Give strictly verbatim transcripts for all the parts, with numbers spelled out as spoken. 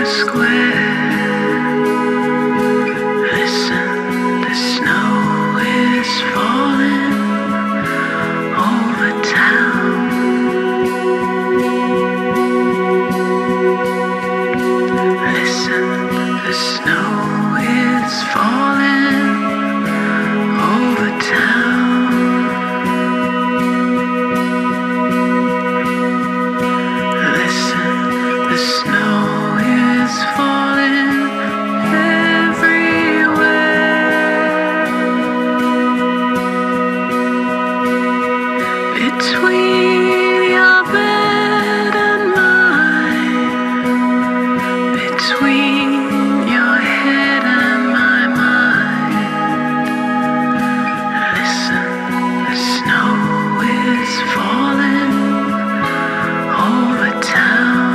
the square. Listen, the snow is falling over town. Listen, the snow is falling over town. Listen, the snow is falling everywhere. Between your bed and mine, between your head and my mind. Listen, the snow is falling over town.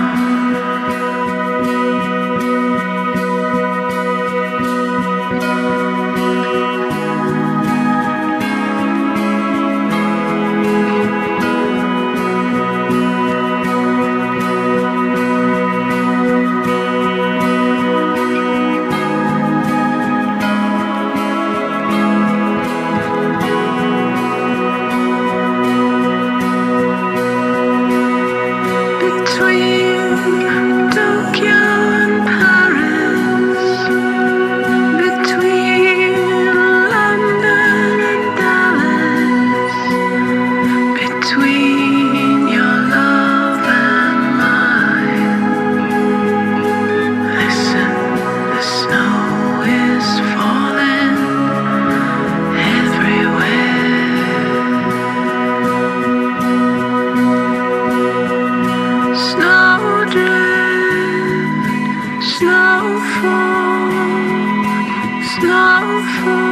Between Tokyo and Paris, between London and Dallas, between your love and mine. Listen, the snow is falling everywhere. Snowdrift, snowfall, snowfall.